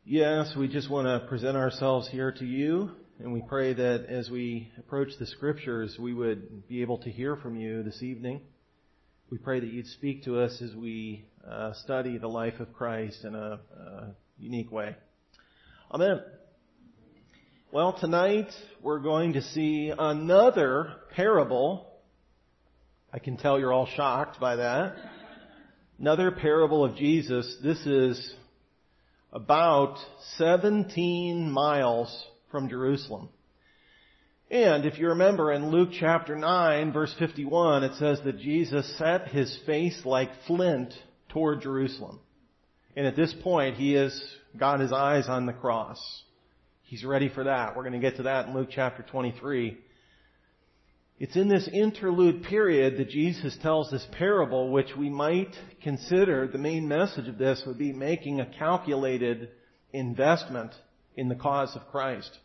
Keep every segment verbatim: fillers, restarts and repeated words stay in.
Yes, we just want to present ourselves here to you, and we pray that as we approach the Scriptures, we would be able to hear from you this evening. We pray that you'd speak to us as we uh, study the life of Christ in a, a unique way. Amen. Well, tonight we're going to see another parable. I can tell you're all shocked by that. Another parable of Jesus. This is about seventeen miles from Jerusalem. And if you remember in Luke chapter nine, verse fifty-one, it says that Jesus set his face like flint toward Jerusalem. And at this point, he has got his eyes on the cross. He's ready for that. We're going to get to that in Luke chapter twenty-three. It's in this interlude period that Jesus tells this parable, which we might consider the main message of this would be making a calculated investment in the cause of Christ.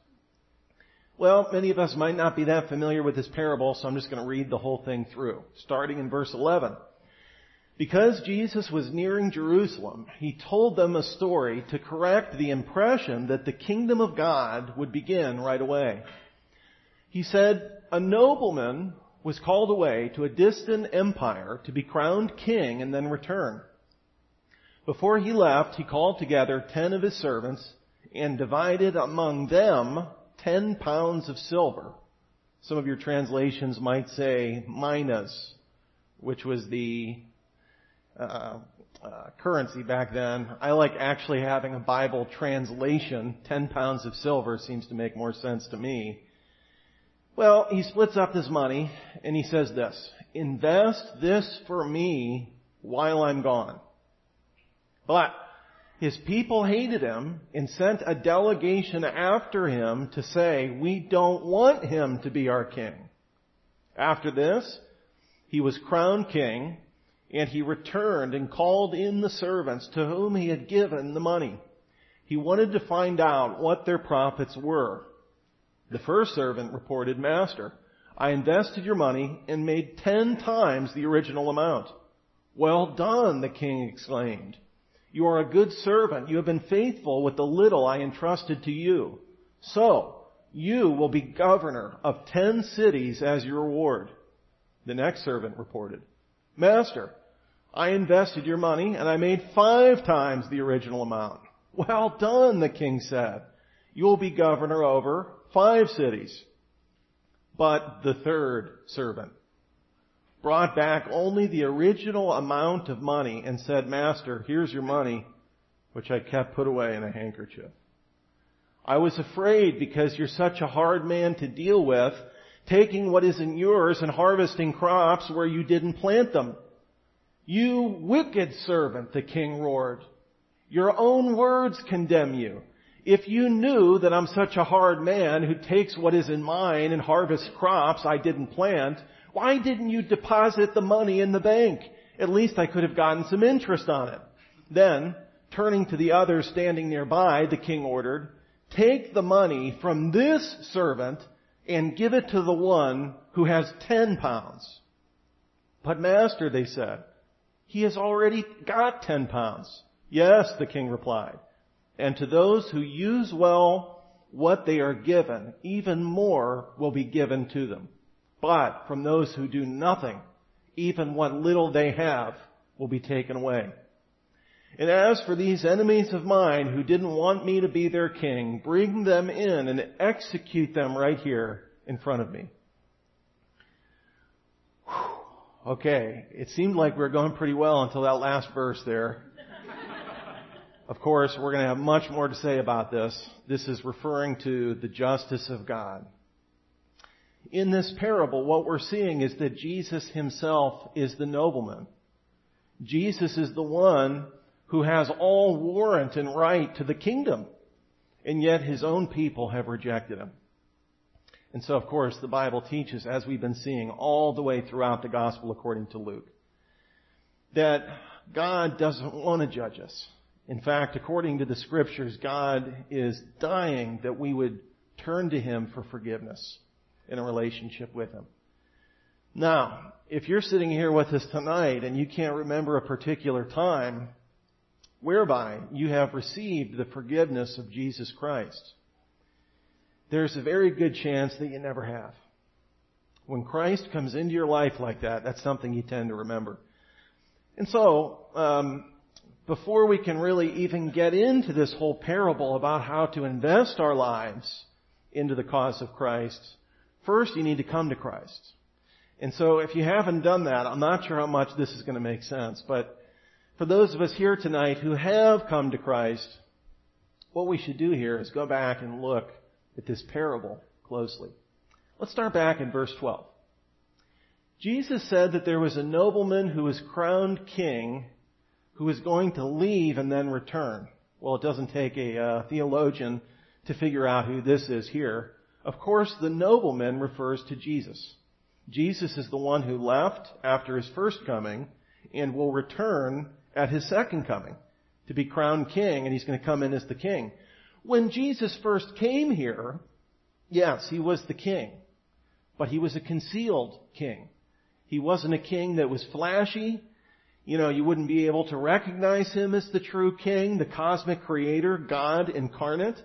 Well, many of us might not be that familiar with this parable, so I'm just going to read the whole thing through, starting in verse eleven. Because Jesus was nearing Jerusalem, he told them a story to correct the impression that the kingdom of God would begin right away. He said, a nobleman was called away to a distant empire to be crowned king and then return. Before he left, he called together ten of his servants and divided among them ten pounds of silver. Some of your translations might say minas, which was the uh, uh, currency back then. I like actually having a Bible translation. Ten pounds of silver seems to make more sense to me. Well, he splits up his money and he says this, invest this for me while I'm gone. But his people hated him and sent a delegation after him to say, we don't want him to be our king. After this, he was crowned king and he returned and called in the servants to whom he had given the money. He wanted to find out what their profits were. The first servant reported, Master, I invested your money and made ten times the original amount. Well done, the king exclaimed. You are a good servant. You have been faithful with the little I entrusted to you. So, you will be governor of ten cities as your reward. The next servant reported, Master, I invested your money and I made five times the original amount. Well done, the king said. You will be governor over five cities. But the third servant brought back only the original amount of money and said, Master, here's your money, which I kept put away in a handkerchief. I was afraid because you're such a hard man to deal with, taking what isn't yours and harvesting crops where you didn't plant them. You wicked servant, the king roared. Your own words condemn you. If you knew that I'm such a hard man who takes what isn't mine and harvests crops I didn't plant, why didn't you deposit the money in the bank? At least I could have gotten some interest on it. Then, turning to the others standing nearby, the king ordered, take the money from this servant and give it to the one who has ten pounds. But master, they said, he has already got ten pounds. Yes, the king replied. And to those who use well what they are given, even more will be given to them. But from those who do nothing, even what little they have will be taken away. And as for these enemies of mine who didn't want me to be their king, bring them in and execute them right here in front of me. Whew. Okay, it seemed like we were going pretty well until that last verse there. Of course, we're going to have much more to say about this. This is referring to the justice of God. In this parable, what we're seeing is that Jesus himself is the nobleman. Jesus is the one who has all warrant and right to the kingdom, and yet his own people have rejected him. And so, of course, the Bible teaches, as we've been seeing all the way throughout the gospel according to Luke, that God doesn't want to judge us. In fact, according to the scriptures, God is dying that we would turn to him for forgiveness in a relationship with him. Now, if you're sitting here with us tonight and you can't remember a particular time whereby you have received the forgiveness of Jesus Christ. There's a very good chance that you never have. When Christ comes into your life like that, that's something you tend to remember. And so, um, before we can really even get into this whole parable about how to invest our lives into the cause of Christ, first you need to come to Christ. And so if you haven't done that, I'm not sure how much this is going to make sense, but for those of us here tonight who have come to Christ, what we should do here is go back and look at this parable closely. Let's start back in verse twelve. Jesus said that there was a nobleman who was crowned king who was going to leave and then return. Well, it doesn't take a uh, theologian to figure out who this is here. Of course, the nobleman refers to Jesus. Jesus is the one who left after his first coming and will return at his second coming to be crowned king, and he's going to come in as the king. When Jesus first came here, yes, he was the king, but he was a concealed king. He wasn't a king that was flashy. You know, you wouldn't be able to recognize him as the true king, the cosmic creator, God incarnate.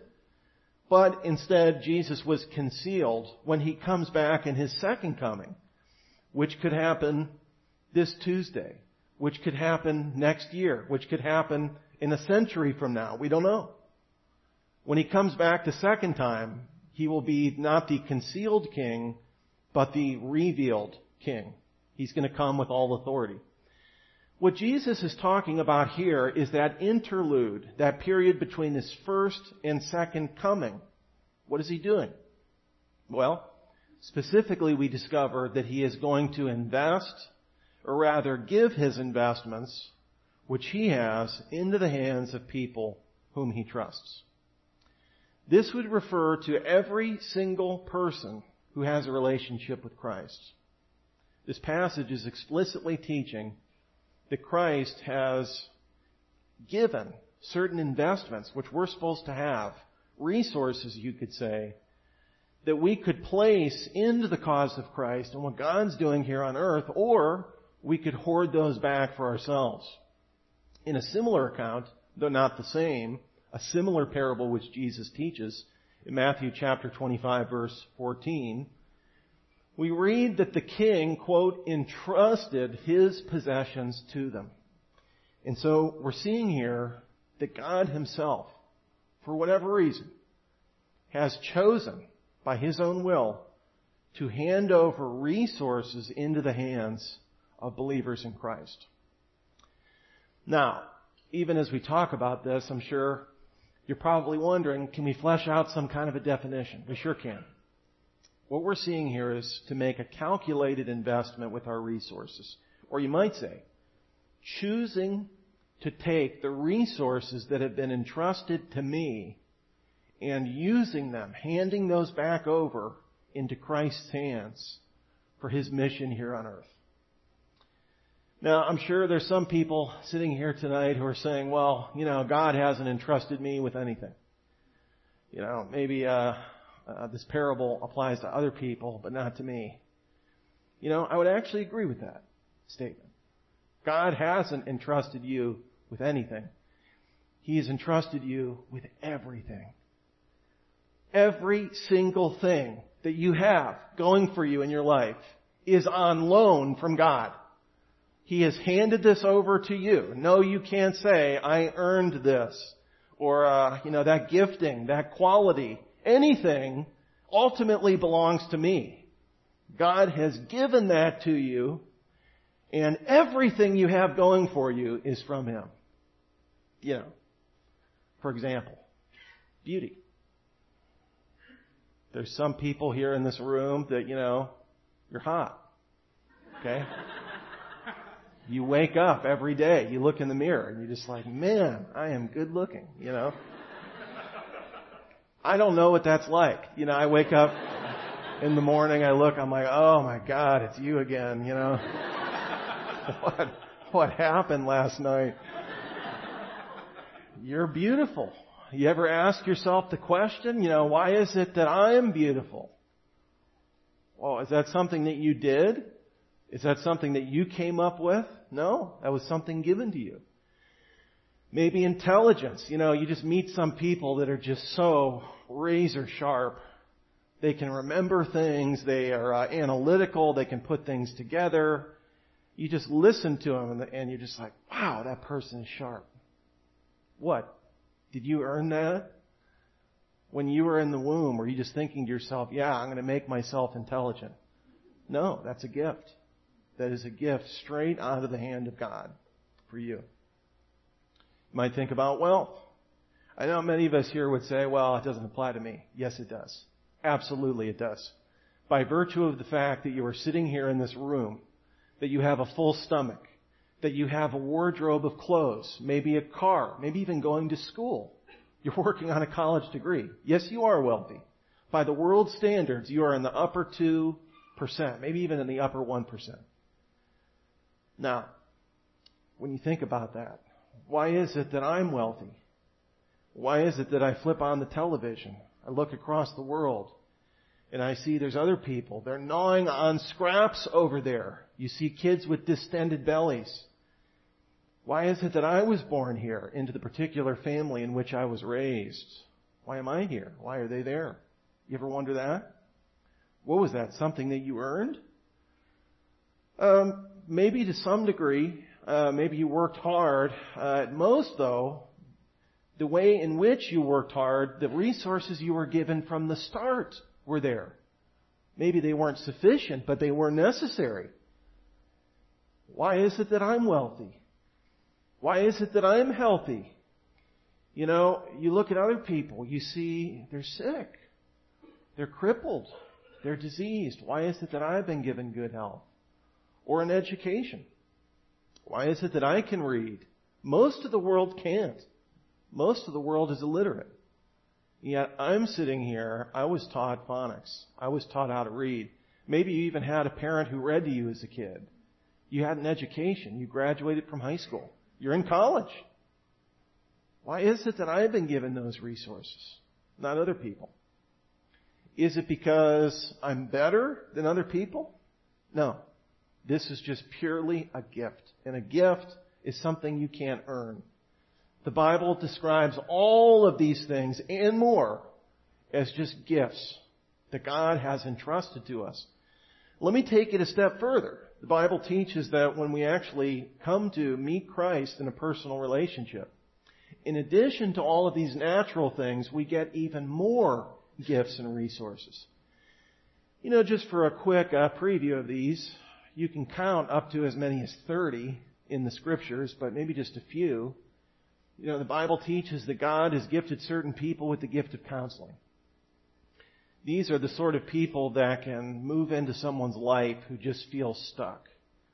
But instead, Jesus was concealed when he comes back in his second coming, which could happen this Tuesday, which could happen next year, which could happen in a century from now. We don't know. When he comes back the second time, he will be not the concealed king, but the revealed king. He's going to come with all authority. What Jesus is talking about here is that interlude, that period between his first and second coming. What is he doing? Well, specifically we discover that he is going to invest, or rather give his investments, which he has, into the hands of people whom he trusts. This would refer to every single person who has a relationship with Christ. This passage is explicitly teaching that Christ has given certain investments, which we're supposed to have, resources, you could say, that we could place into the cause of Christ and what God's doing here on earth, or we could hoard those back for ourselves. In a similar account, though not the same, a similar parable which Jesus teaches in Matthew chapter twenty-five, verse fourteen, we read that the king, quote, entrusted his possessions to them. And so we're seeing here that God himself, for whatever reason, has chosen by his own will to hand over resources into the hands of believers in Christ. Now, even as we talk about this, I'm sure you're probably wondering, can we flesh out some kind of a definition? We sure can. What we're seeing here is to make a calculated investment with our resources. Or you might say, choosing to take the resources that have been entrusted to me and using them, handing those back over into Christ's hands for his mission here on earth. Now, I'm sure there's some people sitting here tonight who are saying, well, you know, God hasn't entrusted me with anything. You know, maybe uh, uh, this parable applies to other people, but not to me. You know, I would actually agree with that statement. God hasn't entrusted you with anything. He has entrusted you with everything. Every single thing that you have going for you in your life is on loan from God. He has handed this over to you. No, you can't say, I earned this. Or, uh, you know, that gifting, that quality, anything ultimately belongs to me. God has given that to you, and everything you have going for you is from him. You know, for example, beauty. There's some people here in this room that, you know, you're hot. Okay? You wake up every day, you look in the mirror, and you're just like, man, I am good looking, you know. I don't know what that's like. You know, I wake up in the morning, I look, I'm like, oh my God, it's you again, you know. What, what happened last night? You're beautiful. You ever ask yourself the question, you know, why is it that I am beautiful? Well, is that something that you did? Is that something that you came up with? No, that was something given to you. Maybe intelligence. You know, you just meet some people that are just so razor sharp. They can remember things. They are uh, analytical. They can put things together. You just listen to them and, and you're just like, wow, that person is sharp. What? Did you earn that? When you were in the womb, were you just thinking to yourself, yeah, I'm going to make myself intelligent? No, that's a gift. That is a gift straight out of the hand of God for you. You might think about wealth. I know many of us here would say, well, it doesn't apply to me. Yes, it does. Absolutely it does. By virtue of the fact that you are sitting here in this room, that you have a full stomach, that you have a wardrobe of clothes, maybe a car, maybe even going to school. You're working on a college degree. Yes, you are wealthy. By the world standards, you are in the upper two percent, maybe even in the upper one percent. Now, when you think about that, why is it that I'm wealthy? Why is it that I flip on the television? I look across the world and I see there's other people. They're gnawing on scraps over there. You see kids with distended bellies. Why is it that I was born here into the particular family in which I was raised? Why am I here? Why are they there? You ever wonder that? What was that? Something that you earned? Um, maybe to some degree. Uh, maybe you worked hard. Uh, at most, though, the way in which you worked hard, the resources you were given from the start were there. Maybe they weren't sufficient, but they were necessary. Why is it that I'm wealthy? Why is it that I'm healthy? You know, you look at other people, you see they're sick. They're crippled. They're diseased. Why is it that I've been given good health? Or an education? Why is it that I can read? Most of the world can't. Most of the world is illiterate. Yet I'm sitting here, I was taught phonics. I was taught how to read. Maybe you even had a parent who read to you as a kid. You had an education. You graduated from high school. You're in college. Why is it that I've been given those resources, not other people? Is it because I'm better than other people? No. This is just purely a gift. And a gift is something you can't earn. The Bible describes all of these things and more as just gifts that God has entrusted to us. Let me take it a step further. The Bible teaches that when we actually come to meet Christ in a personal relationship, in addition to all of these natural things, we get even more gifts and resources. You know, just for a quick uh, preview of these, you can count up to as many as thirty in the Scriptures, but maybe just a few. You know, the Bible teaches that God has gifted certain people with the gift of counseling. These are the sort of people that can move into someone's life who just feels stuck.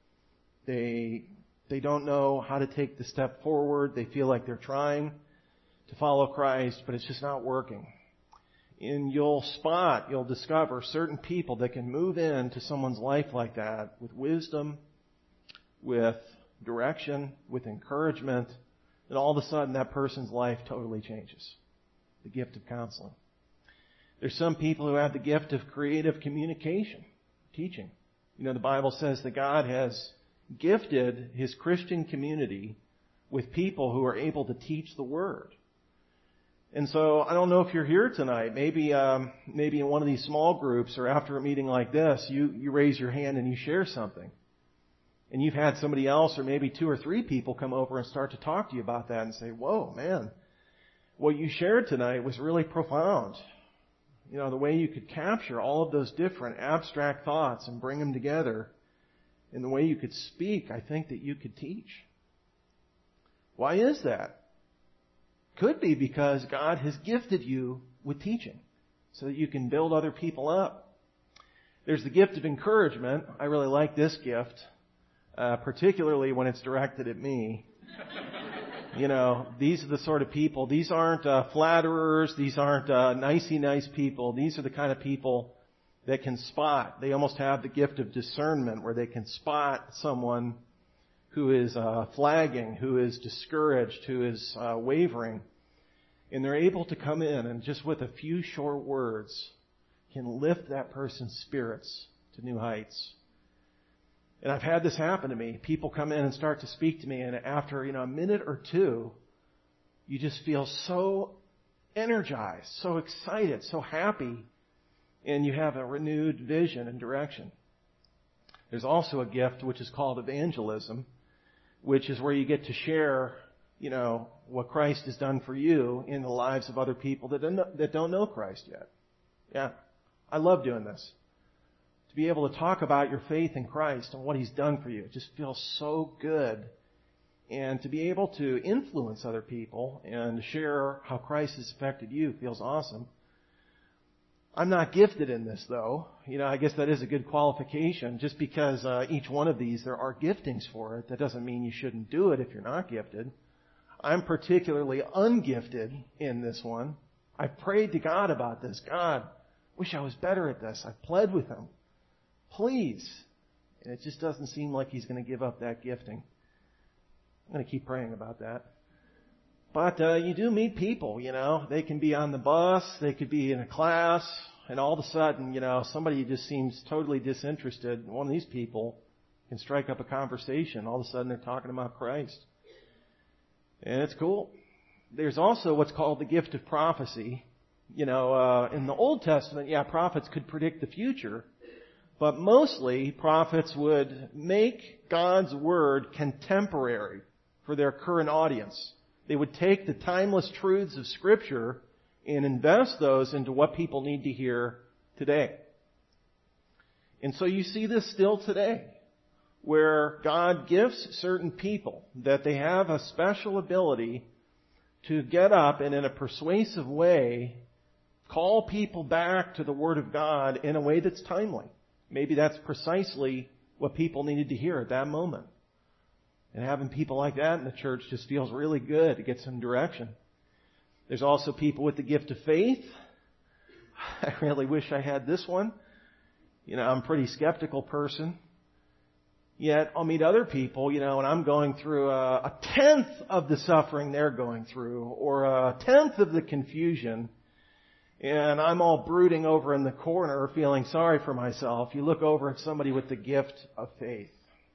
They, they don't know how to take the step forward. They feel like they're trying to follow Christ, but it's just not working. And you'll spot, you'll discover certain people that can move into someone's life like that with wisdom, with direction, with encouragement, and all of a sudden that person's life totally changes. The gift of counseling. There's some people who have the gift of creative communication, teaching. You know, the Bible says that God has gifted His Christian community with people who are able to teach the Word. And so I don't know if you're here tonight. Maybe um, maybe in one of these small groups or after a meeting like this, you, you raise your hand and you share something. And you've had somebody else or maybe two or three people come over and start to talk to you about that and say, whoa, man, what you shared tonight was really profound. You know, the way you could capture all of those different abstract thoughts and bring them together, and the way you could speak, I think that you could teach. Why is that? Could be because God has gifted you with teaching so that you can build other people up. There's the gift of encouragement. I really like this gift, uh, particularly when it's directed at me. You know, these are the sort of people, these aren't uh, flatterers, these aren't uh, nicey nice people. These are the kind of people that can spot. They almost have the gift of discernment where they can spot someone who is uh, flagging, who is discouraged, who is uh, wavering. And they're able to come in and just with a few short words can lift that person's spirits to new heights. And I've had this happen to me. People come in and start to speak to me, and after, you know, a minute or two, you just feel so energized, so excited, so happy, and you have a renewed vision and direction. There's also a gift which is called evangelism, which is where you get to share, you know, what Christ has done for you in the lives of other people that don't know, that don't know Christ yet. Yeah, I love doing this. To be able to talk about your faith in Christ and what He's done for you. It just feels so good. And to be able to influence other people and share how Christ has affected you feels awesome. I'm not gifted in this, though. You know, I guess that is a good qualification. Just because uh, each one of these, there are giftings for it, that doesn't mean you shouldn't do it if you're not gifted. I'm particularly ungifted in this one. I've prayed to God about this. God, wish I was better at this. I've pled with Him. Please. And it just doesn't seem like He's going to give up that gifting. I'm going to keep praying about that. But uh, you do meet people, you know. They can be on the bus, they could be in a class, and all of a sudden, you know, somebody just seems totally disinterested. One of these people can strike up a conversation. All of a sudden, they're talking about Christ. And it's cool. There's also what's called the gift of prophecy. You know, uh, in the Old Testament, yeah, prophets could predict the future. But mostly, prophets would make God's word contemporary for their current audience. They would take the timeless truths of Scripture and invest those into what people need to hear today. And so you see this still today, where God gives certain people that they have a special ability to get up and in a persuasive way call people back to the Word of God in a way that's timely. Maybe that's precisely what people needed to hear at that moment. And having people like that in the church just feels really good to get some direction. There's also people with the gift of faith. I really wish I had this one. You know, I'm a pretty skeptical person. Yet I'll meet other people, you know, and I'm going through a, a tenth of the suffering they're going through, or a tenth of the confusion. And I'm all brooding over in the corner, feeling sorry for myself. You look over at somebody with the gift of faith.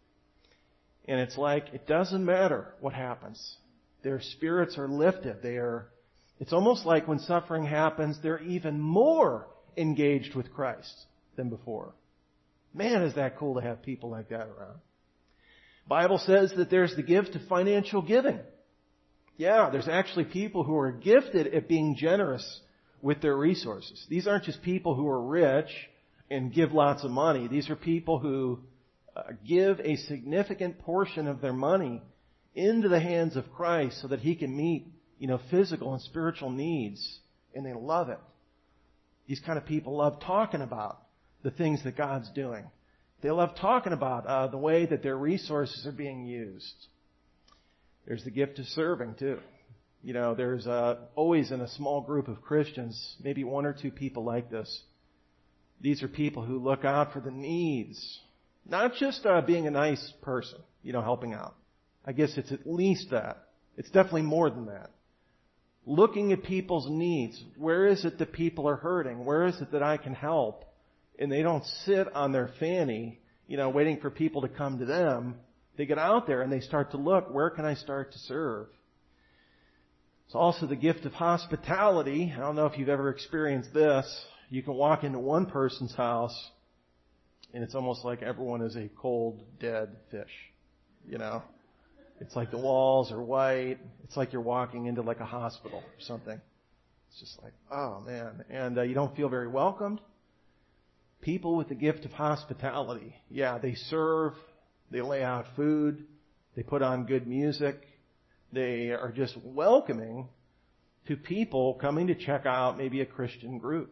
And it's like, it doesn't matter what happens. Their spirits are lifted. They are, it's almost like when suffering happens, they're even more engaged with Christ than before. Man, is that cool to have people like that around. Bible says that there's the gift of financial giving. Yeah, there's actually people who are gifted at being generous with their resources. These aren't just people who are rich and give lots of money. These are people who uh, give a significant portion of their money into the hands of Christ so that He can meet, you know, physical and spiritual needs. And they love it. These kind of people love talking about the things that God's doing. They love talking about uh, the way that their resources are being used. There's the gift of serving, too. You know, there's uh, always in a small group of Christians, maybe one or two people like this. These are people who look out for the needs. Not just uh, being a nice person, you know, helping out. I guess it's at least that. It's definitely more than that. Looking at people's needs. Where is it that people are hurting? Where is it that I can help? And they don't sit on their fanny, you know, waiting for people to come to them. They get out there and they start to look, where can I start to serve? It's also the gift of hospitality. I don't know if you've ever experienced this. You can walk into one person's house and it's almost like everyone is a cold, dead fish. You know? It's like the walls are white. It's like you're walking into like a hospital or something. It's just like, oh man. And uh, you don't feel very welcomed. People with the gift of hospitality. Yeah, they serve. They lay out food. They put on good music. They are just welcoming to people coming to check out maybe a Christian group.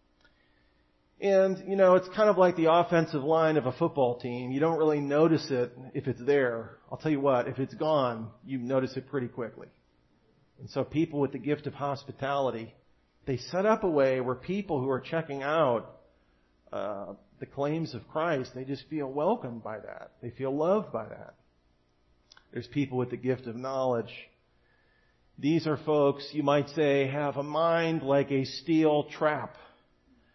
And, you know, it's kind of like the offensive line of a football team. You don't really notice it if it's there. I'll tell you what, if it's gone, you notice it pretty quickly. And so people with the gift of hospitality, they set up a way where people who are checking out uh, the claims of Christ, they just feel welcomed by that. They feel loved by that. There's people with the gift of knowledge. These are folks, you might say, have a mind like a steel trap,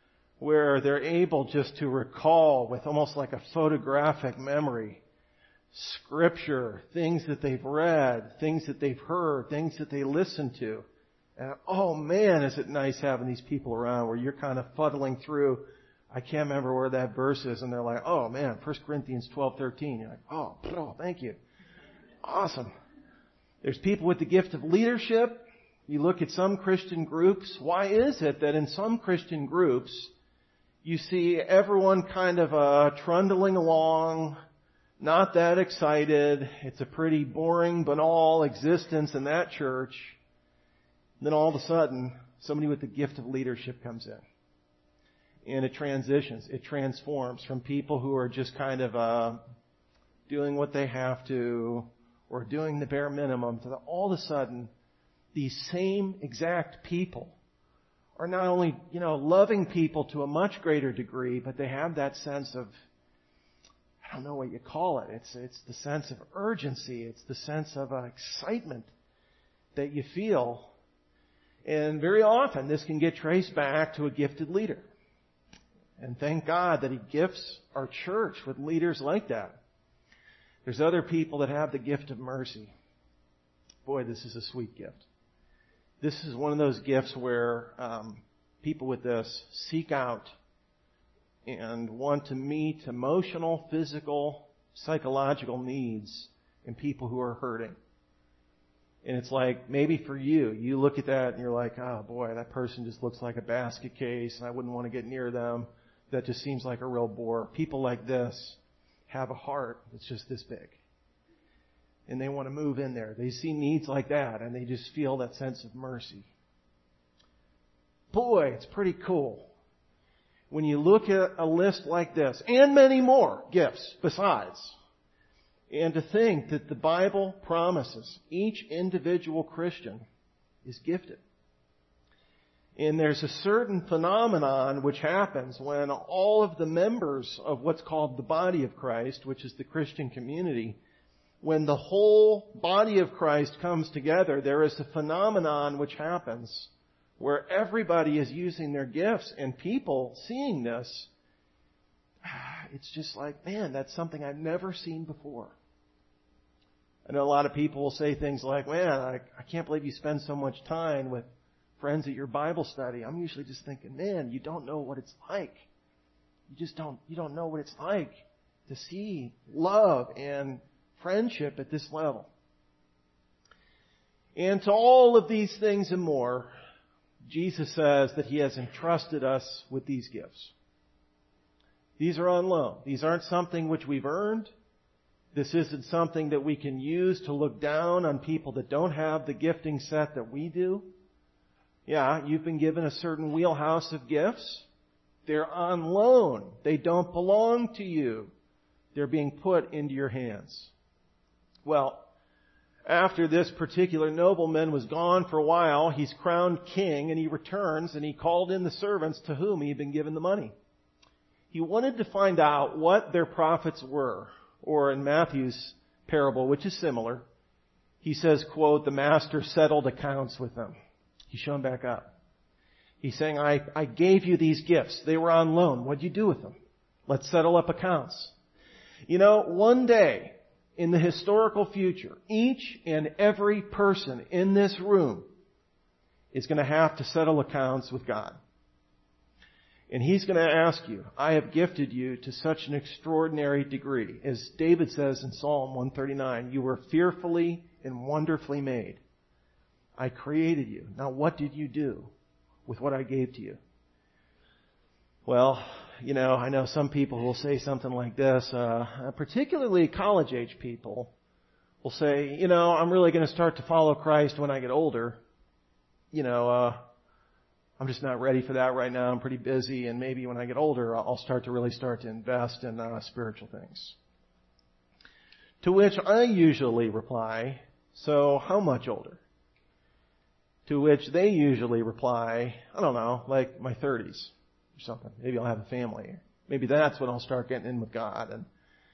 where they're able just to recall with almost like a photographic memory Scripture, things that they've read, things that they've heard, things that they listen to. And oh man, is it nice having these people around where you're kind of fuddling through. I can't remember where that verse is, and they're like, oh man, First Corinthians twelve thirteen. You're like, oh, oh, thank you. Awesome. There's people with the gift of leadership. You look at some Christian groups. Why is it that in some Christian groups you see everyone kind of uh, trundling along, not that excited. It's a pretty boring, banal existence in that church. Then all of a sudden, somebody with the gift of leadership comes in. And it transitions. It transforms from people who are just kind of uh, doing what they have to or doing the bare minimum to the, all of a sudden, these same exact people are not only, you know, loving people to a much greater degree, but they have that sense of, I don't know what you call it. It's it's the sense of urgency. It's the sense of uh, excitement that you feel. And very often this can get traced back to a gifted leader. And thank God that He gifts our church with leaders like that. There's other people that have the gift of mercy. Boy, this is a sweet gift. This is one of those gifts where um, people with this seek out and want to meet emotional, physical, psychological needs in people who are hurting. And it's like, maybe for you, you look at that and you're like, oh boy, that person just looks like a basket case and I wouldn't want to get near them. That just seems like a real bore. People like this have a heart that's just this big. And they want to move in there. They see needs like that and they just feel that sense of mercy. Boy, it's pretty cool. When you look at a list like this, and many more gifts besides, and to think that the Bible promises each individual Christian is gifted. And there's a certain phenomenon which happens when all of the members of what's called the body of Christ, which is the Christian community, when the whole body of Christ comes together, there is a phenomenon which happens where everybody is using their gifts, and people seeing this, it's just like, man, that's something I've never seen before. I know a lot of people will say things like, man, I, I can't believe you spend so much time with friends at your Bible study. I'm usually just thinking, man, you don't know what it's like. You just don't, you don't know what it's like to see love and friendship at this level. And to all of these things and more, Jesus says that He has entrusted us with these gifts. These are on loan. These aren't something which we've earned. This isn't something that we can use to look down on people that don't have the gifting set that we do. Yeah, you've been given a certain wheelhouse of gifts. They're on loan. They don't belong to you. They're being put into your hands. Well, after this particular nobleman was gone for a while, he's crowned king and he returns and he called in the servants to whom he had been given the money. He wanted to find out what their profits were. Or in Matthew's parable, which is similar, he says, quote, the master settled accounts with them. He showed them back up. He's saying, I, I gave you these gifts. They were on loan. What'd you do with them? Let's settle up accounts. You know, one day in the historical future, each and every person in this room is going to have to settle accounts with God. And He's going to ask you, I have gifted you to such an extraordinary degree. As David says in Psalm one thirty-nine, you were fearfully and wonderfully made. I created you. Now what did you do with what I gave to you? Well, you know, I know some people will say something like this, uh, particularly college-age people will say, you know, I'm really going to start to follow Christ when I get older. You know, uh, I'm just not ready for that right now. I'm pretty busy, and maybe when I get older, I'll start to really start to invest in uh, spiritual things. To which I usually reply, so how much older? To which they usually reply, I don't know, like my thirties or something. Maybe I'll have a family. Maybe that's when I'll start getting in with God. And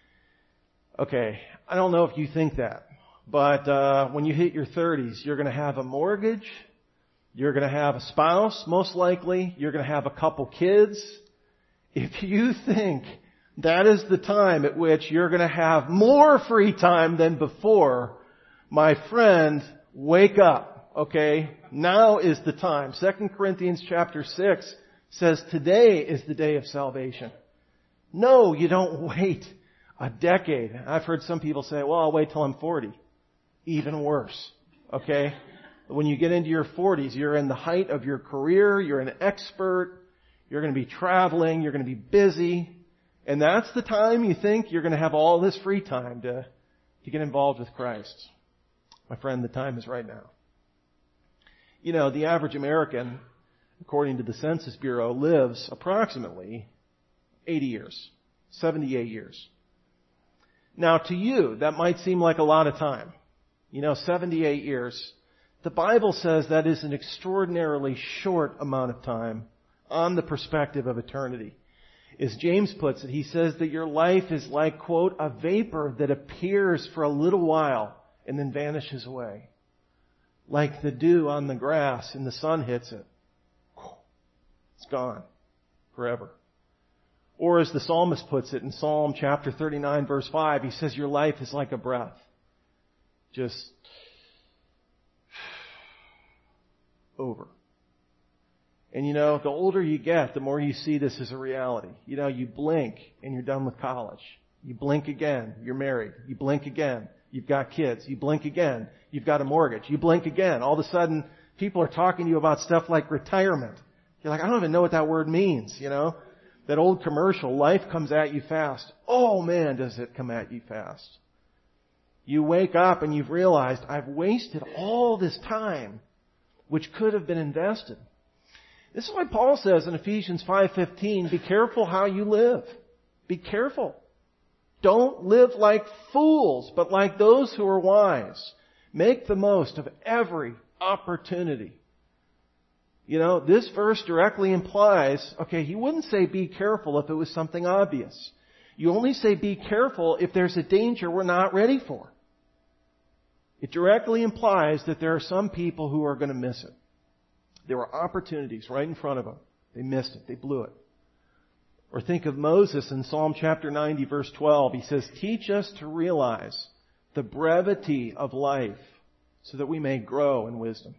okay, I don't know if you think that, but uh, when you hit your thirties, you're going to have a mortgage. You're going to have a spouse, most likely. You're going to have a couple kids. If you think That is the time at which you're going to have more free time than before. My friend, wake up, okay? Now is the time. Second Corinthians chapter six says today is the day of salvation. No, you don't wait a decade. I've heard some people say, well, I'll wait till I'm forty. Even worse, okay? When you get into your forties, you're in the height of your career, you're an expert, you're going to be traveling, you're going to be busy, and that's the time you think you're going to have all this free time to, to get involved with Christ. My friend, the time is right now. You know, the average American, according to the Census Bureau, lives approximately eighty years, seventy-eight years. Now, to you, that might seem like a lot of time. You know, seventy-eight years. The Bible says that is an extraordinarily short amount of time on the perspective of eternity. As James puts it, he says that your life is like, quote, a vapor that appears for a little while and then vanishes away. Like the dew on the grass and the sun hits it. It's gone forever. Or as the psalmist puts it in Psalm chapter thirty-nine verse five, he says your life is like a breath. Just over. And you know, the older you get, the more you see this as a reality. You know, you blink and you're done with college. You blink again, you're married. You blink again, you've got kids. You blink again, you've got a mortgage. You blink again, all of a sudden people are talking to you about stuff like retirement. You're like, I don't even know what that word means, you know? That old commercial, life comes at you fast. Oh man, does it come at you fast. You wake up and you've realized, I've wasted all this time which could have been invested. This is why Paul says in Ephesians five fifteen, be careful how you live. Be careful. Don't live like fools, but like those who are wise. Make the most of every opportunity. You know, this verse directly implies, okay, he wouldn't say be careful if it was something obvious. You only say be careful if there's a danger we're not ready for. It directly implies that there are some people who are going to miss it. There were opportunities right in front of them. They missed it. They blew it. Or think of Moses in Psalm chapter ninety verse twelve. He says, teach us to realize the brevity of life so that we may grow in wisdom.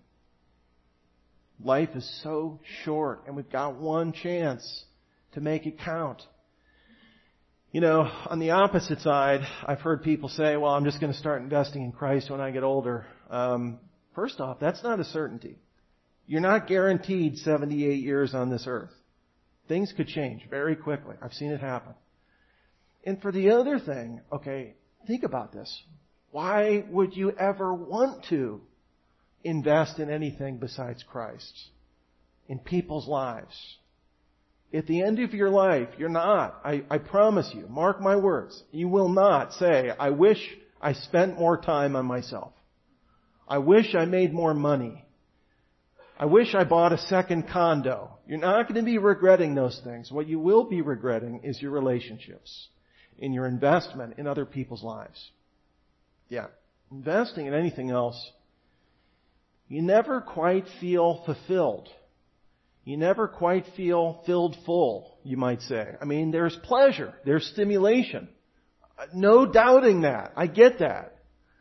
Life is so short and we've got one chance to make it count. You know, on the opposite side, I've heard people say, well, I'm just going to start investing in Christ when I get older. Um, first off, that's not a certainty. You're not guaranteed seventy-eight years on this earth. Things could change very quickly. I've seen it happen. And for the other thing, okay, think about this. Why would you ever want to invest in anything besides Christ? In people's lives? At the end of your life, you're not, I, I promise you, mark my words, you will not say, I wish I spent more time on myself. I wish I made more money. I wish I bought a second condo. You're not going to be regretting those things. What you will be regretting is your relationships and your investment in other people's lives. Yeah, investing in anything else, you never quite feel fulfilled. You never quite feel filled full, you might say. I mean, there's pleasure. There's stimulation. No doubting that. I get that.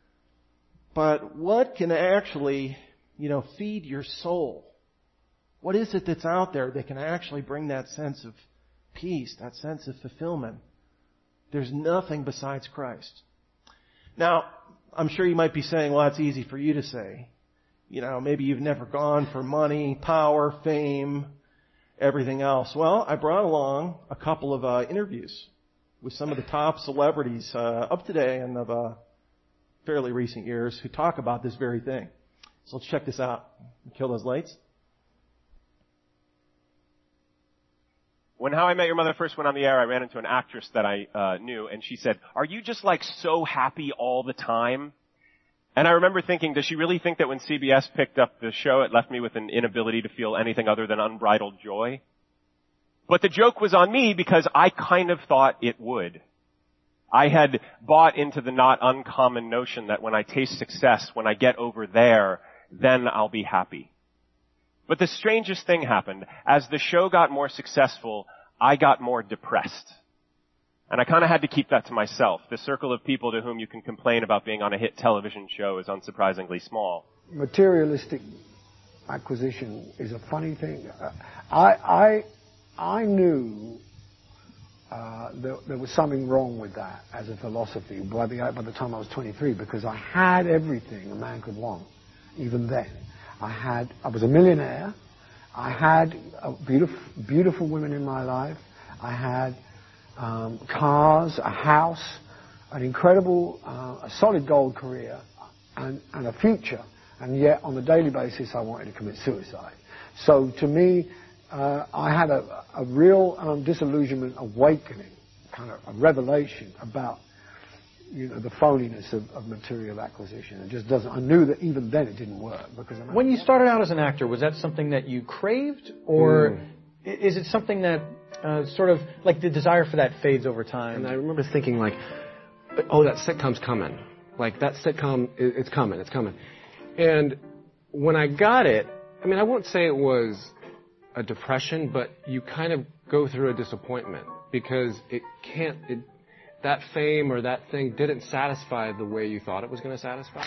But what can actually, you know, feed your soul? What is it that's out there that can actually bring that sense of peace, that sense of fulfillment? There's nothing besides Christ. Now, I'm sure you might be saying, well, that's easy for you to say. You know, maybe you've never gone for money, power, fame, everything else. Well, I brought along a couple of uh, interviews with some of the top celebrities uh, up today and of uh, fairly recent years who talk about this very thing. So let's check this out. Kill those lights. When How I Met Your Mother first went on the air, I ran into an actress that I uh, knew, and she said, are you just like so happy all the time? And I remember thinking, does she really think that when C B S picked up the show, it left me with an inability to feel anything other than unbridled joy? But the joke was on me because I kind of thought it would. I had bought into the not uncommon notion that when I taste success, when I get over there, then I'll be happy. But the strangest thing happened. As the show got more successful, I got more depressed. And I kind of had to keep that to myself. The circle of people to whom you can complain about being on a hit television show is unsurprisingly small. Materialistic acquisition is a funny thing. I, I, I knew uh, there, there was something wrong with that as a philosophy by the, by the time I was twenty-three, because I had everything a man could want, even then. I had, I was a millionaire. I had uh, beautiful, beautiful women in my life. I had um, cars, a house, an incredible, uh, a solid gold career, and, and a future. And yet, on a daily basis, I wanted to commit suicide. So, to me, uh, I had a, a real um, disillusionment, awakening, kind of a revelation about, you know, the phoniness of, of material acquisition. It just doesn't. I knew that even then it didn't work because I'm when you started out as an actor, was that something that you craved, or mm. is it something that uh, sort of like the desire for that fades over time? And I remember thinking like, oh, that sitcom's coming. Like that sitcom, it's coming, it's coming. And when I got it, I mean, I won't say it was a depression, but you kind of go through a disappointment because it can't, it, that fame or that thing didn't satisfy the way you thought it was going to satisfy.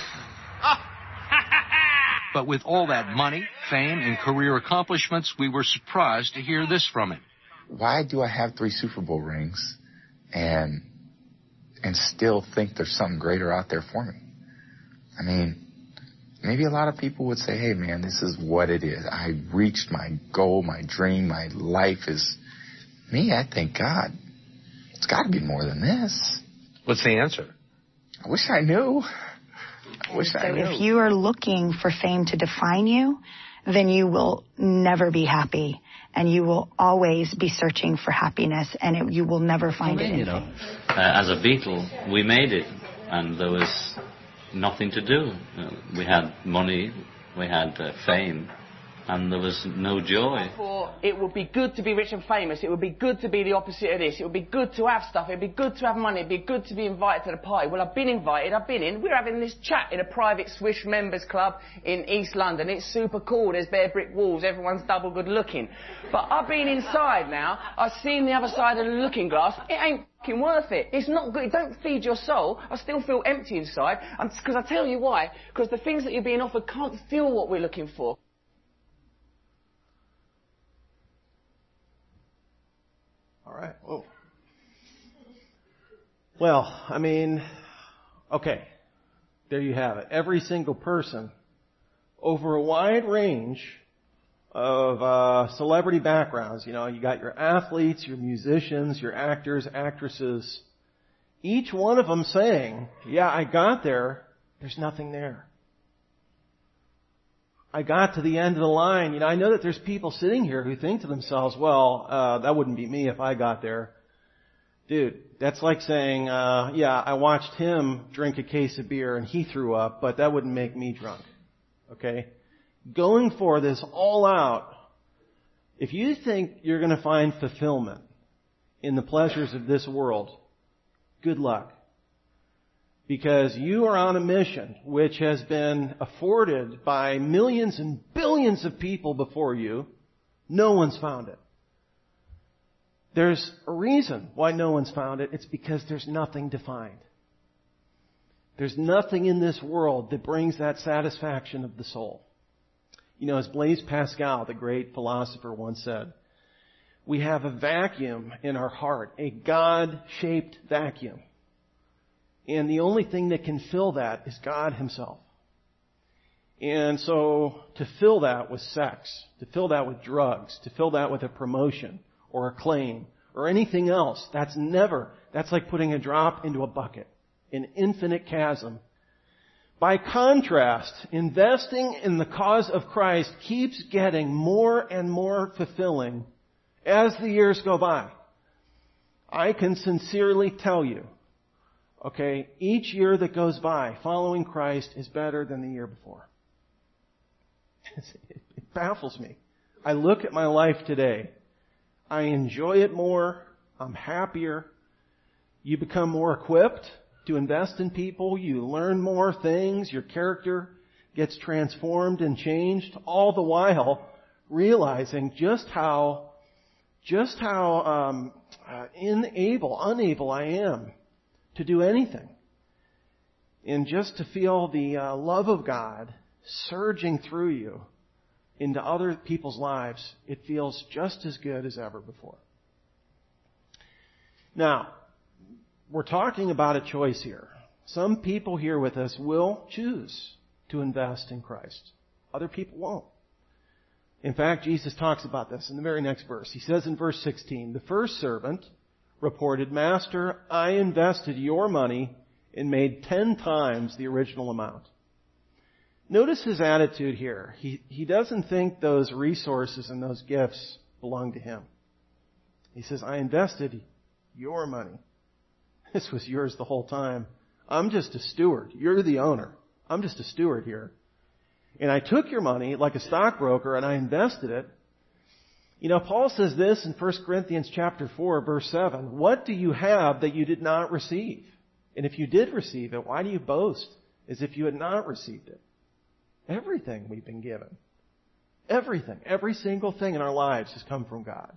But with all that money, fame, and career accomplishments, we were surprised to hear this from him. Why do I have three Super Bowl rings and and still think there's something greater out there for me? I mean, maybe a lot of people would say, hey, man, this is what it is. I reached my goal, my dream, my life is... Me, I think, God, it's got to be more than this. What's the answer? I wish I knew. I wish so I knew. If you are looking for fame to define you, then you will never be happy. And you will always be searching for happiness, and it, you will never find I mean, it in you know, fame. uh, as a Beatle, we made it, and there was nothing to do. Uh, we had money, we had uh, fame, and there was no joy. It would be good to be rich and famous. It would be good to be the opposite of this. It would be good to have stuff. It would be good to have money. It would be good to be invited to the party. Well, I've been invited. I've been in. We're having this chat in a private Swish members club in East London. It's super cool. There's bare brick walls. Everyone's double good looking. But I've been inside now. I've seen the other side of the looking glass. It ain't fucking worth it. It's not good. It don't feed your soul. I still feel empty inside. Because I tell you why. Because the things that you're being offered can't feel what we're looking for. All right. Whoa. Well, I mean, okay. There you have it. Every single person over a wide range of uh, celebrity backgrounds. You know, you got your athletes, your musicians, your actors, actresses. Each one of them saying, yeah, I got there. There's nothing there. I got to the end of the line. You know, I know that there's people sitting here who think to themselves, well, uh, that wouldn't be me if I got there. Dude, that's like saying, uh, yeah, I watched him drink a case of beer and he threw up, but that wouldn't make me drunk. Okay? Going for this all out, if you think you're going to find fulfillment in the pleasures of this world, good luck. Because you are on a mission which has been afforded by millions and billions of people before you. No one's found it. There's a reason why no one's found it. It's because there's nothing defined. There's nothing in this world that brings that satisfaction of the soul. You know, as Blaise Pascal, the great philosopher, once said, we have a vacuum in our heart, a God-shaped vacuum. And the only thing that can fill that is God Himself. And so to fill that with sex, to fill that with drugs, to fill that with a promotion or acclaim or anything else, that's never, that's like putting a drop into a bucket, an infinite chasm. By contrast, investing in the cause of Christ keeps getting more and more fulfilling as the years go by. I can sincerely tell you, okay, each year that goes by following Christ is better than the year before. It baffles me. I look at my life today. I enjoy it more. I'm happier. You become more equipped to invest in people. You learn more things. Your character gets transformed and changed, all the while realizing just how just how um, uh, unable, unable I am to do anything. And just to feel the uh, love of God surging through you into other people's lives, it feels just as good as ever before. Now, we're talking about a choice here. Some people here with us will choose to invest in Christ. Other people won't. In fact, Jesus talks about this in the very next verse. He says in verse sixteen, the first servant reported, Master, I invested your money and made ten times the original amount. Notice his attitude here. He, he doesn't think those resources and those gifts belong to him. He says, I invested your money. This was yours the whole time. I'm just a steward. You're the owner. I'm just a steward here. And I took your money like a stockbroker and I invested it. You know, Paul says this in First Corinthians chapter four, verse seven. What do you have that you did not receive? And if you did receive it, why do you boast as if you had not received it? Everything we've been given. Everything. Every single thing in our lives has come from God.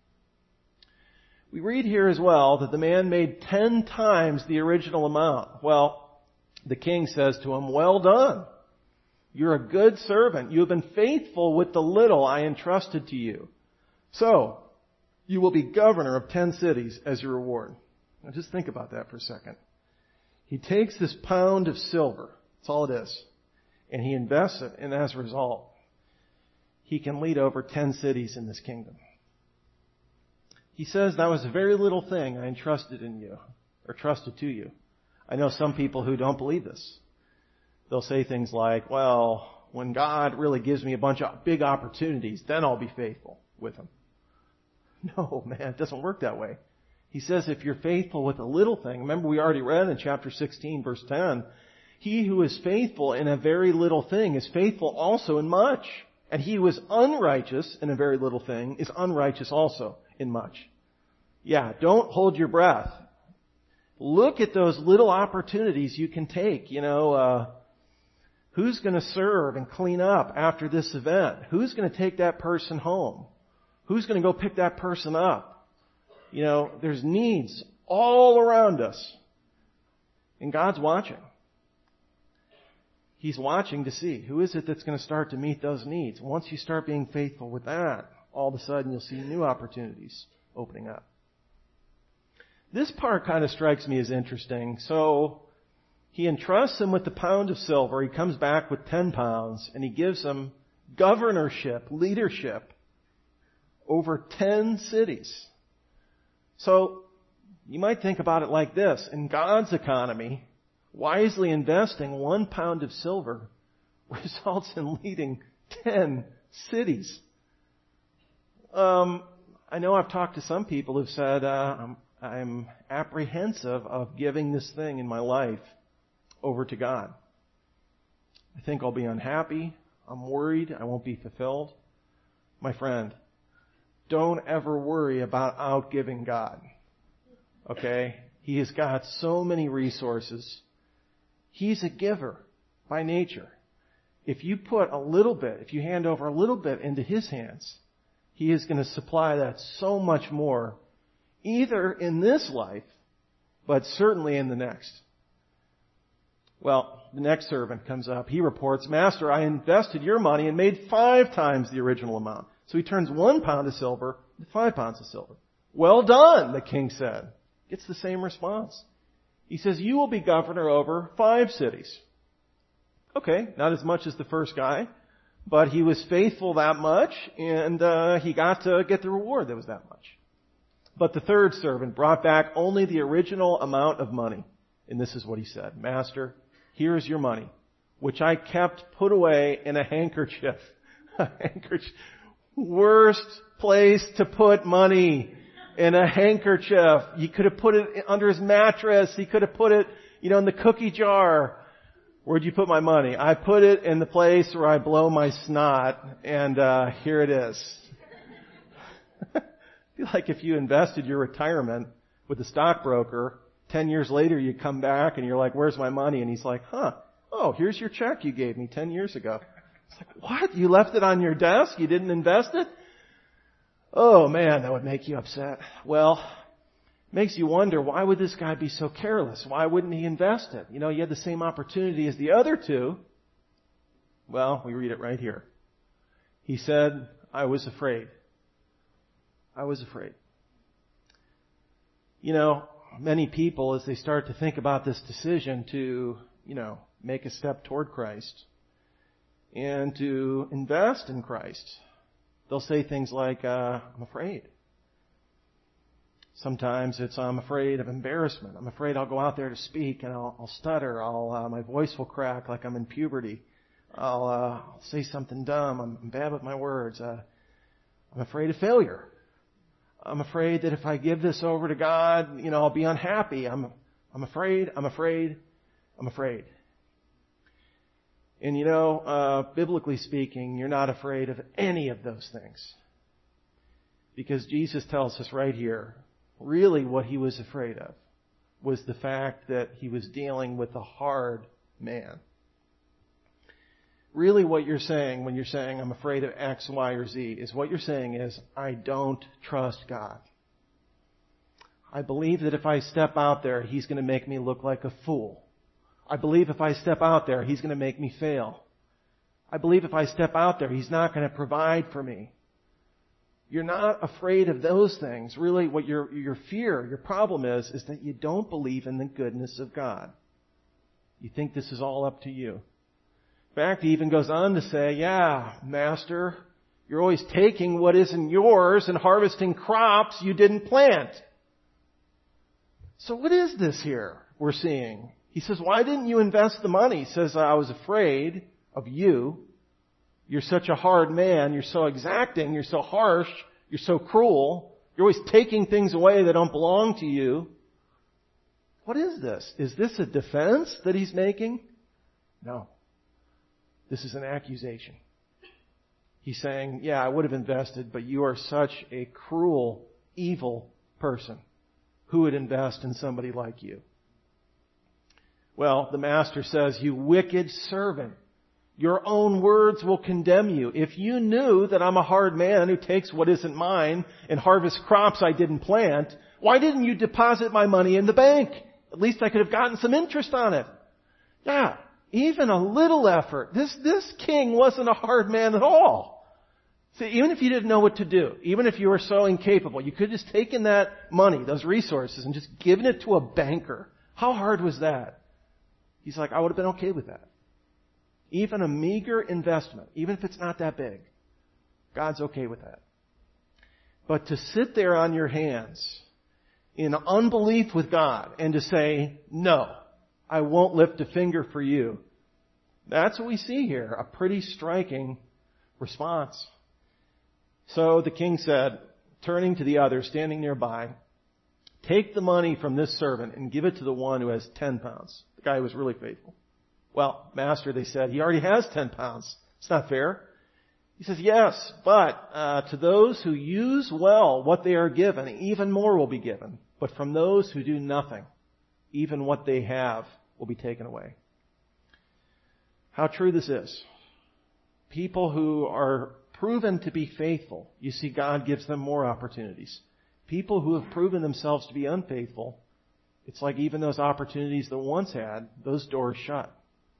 We read here as well that the man made ten times the original amount. Well, the king says to him, well done. You're a good servant. You have been faithful with the little I entrusted to you. So, you will be governor of ten cities as your reward. Now just think about that for a second. He takes this pound of silver, that's all it is, and he invests it, and as a result, he can lead over ten cities in this kingdom. He says, that was a very little thing I entrusted in you, or trusted to you. I know some people who don't believe this. They'll say things like, well, when God really gives me a bunch of big opportunities, then I'll be faithful with Him. No, man, it doesn't work that way. He says if you're faithful with a little thing, remember we already read in chapter sixteen, verse ten, he who is faithful in a very little thing is faithful also in much. And he who is unrighteous in a very little thing is unrighteous also in much. Yeah, don't hold your breath. Look at those little opportunities you can take. You know, uh, who's going to serve and clean up after this event? Who's going to take that person home? Who's going to go pick that person up? You know, there's needs all around us. And God's watching. He's watching to see who is it that's going to start to meet those needs. Once you start being faithful with that, all of a sudden you'll see new opportunities opening up. This part kind of strikes me as interesting. So he entrusts him with the pound of silver. He comes back with ten pounds and he gives him governorship, leadership over ten cities. So you might think about it like this. In God's economy, wisely investing one pound of silver results in leading ten cities. Um, I know I've talked to some people who've said, uh, I'm, I'm apprehensive of giving this thing in my life over to God. I think I'll be unhappy. I'm worried. I won't be fulfilled. My friend, don't ever worry about outgiving God. Okay? He has got so many resources. He's a giver by nature. If you put a little bit, if you hand over a little bit into His hands, He is going to supply that so much more, either in this life, but certainly in the next. Well, the next servant comes up. He reports, Master, I invested your money and made five times the original amount. So he turns one pound of silver to five pounds of silver. Well done, the king said. Gets the same response. He says, you will be governor over five cities. Okay, not as much as the first guy, but he was faithful that much, and uh, he got to get the reward that was that much. But the third servant brought back only the original amount of money. And this is what he said, Master, here is your money, which I kept put away in a handkerchief. A handkerchief. Worst place to put money, in a handkerchief. He could have put it under his mattress. He could have put it, you know, in the cookie jar. Where'd you put my money? I put it in the place where I blow my snot, and uh here it is. I feel like if you invested your retirement with a stockbroker, ten years later you come back and you're like, where's my money? And he's like, huh, oh, here's your check you gave me ten years ago. It's like, what? You left it on your desk? You didn't invest it? Oh man, that would make you upset. Well, makes you wonder, why would this guy be so careless? Why wouldn't he invest it? You know, he had the same opportunity as the other two. Well, we read it right here. He said, I was afraid. I was afraid. You know, many people, as they start to think about this decision to, you know, make a step toward Christ and to invest in Christ, they'll say things like, uh, I'm afraid. Sometimes it's, I'm afraid of embarrassment. I'm afraid I'll go out there to speak and I'll, I'll stutter. I'll, uh, my voice will crack like I'm in puberty. I'll, uh, I'll say something dumb. I'm, I'm bad with my words. Uh, I'm afraid of failure. I'm afraid that if I give this over to God, you know, I'll be unhappy. I'm, I'm afraid, I'm afraid, I'm afraid. And you know, uh, biblically speaking, you're not afraid of any of those things. Because Jesus tells us right here, really what he was afraid of was the fact that he was dealing with a hard man. Really what you're saying when you're saying, I'm afraid of X, Y, or Z, is what you're saying is, I don't trust God. I believe that if I step out there, he's going to make me look like a fool. I believe if I step out there, he's going to make me fail. I believe if I step out there, he's not going to provide for me. You're not afraid of those things. Really, what your, your fear, your problem is, is that you don't believe in the goodness of God. You think this is all up to you. In fact, he even goes on to say, yeah, Master, you're always taking what isn't yours and harvesting crops you didn't plant. So what is this here we're seeing? He says, why didn't you invest the money? He says, I was afraid of you. You're such a hard man. You're so exacting. You're so harsh. You're so cruel. You're always taking things away that don't belong to you. What is this? Is this a defense that he's making? No. This is an accusation. He's saying, yeah, I would have invested, but you are such a cruel, evil person. Who would invest in somebody like you? Well, the master says, you wicked servant. Your own words will condemn you. If you knew that I'm a hard man who takes what isn't mine and harvests crops I didn't plant, why didn't you deposit my money in the bank? At least I could have gotten some interest on it. Yeah. Even a little effort. This, this king wasn't a hard man at all. See, even if you didn't know what to do, even if you were so incapable, you could have just taken that money, those resources, and just given it to a banker. How hard was that? He's like, I would have been okay with that. Even a meager investment, even if it's not that big, God's okay with that. But to sit there on your hands in unbelief with God and to say, no, I won't lift a finger for you. That's what we see here. A pretty striking response. So the king said, turning to the others standing nearby, take the money from this servant and give it to the one who has ten pounds. The guy who was really faithful. Well, master, they said, he already has ten pounds. It's not fair. He says, yes, but uh, to those who use well what they are given, even more will be given. But from those who do nothing, even what they have will be taken away. How true this is. People who are proven to be faithful, you see, God gives them more opportunities. People who have proven themselves to be unfaithful, it's like even those opportunities they once had, those doors shut.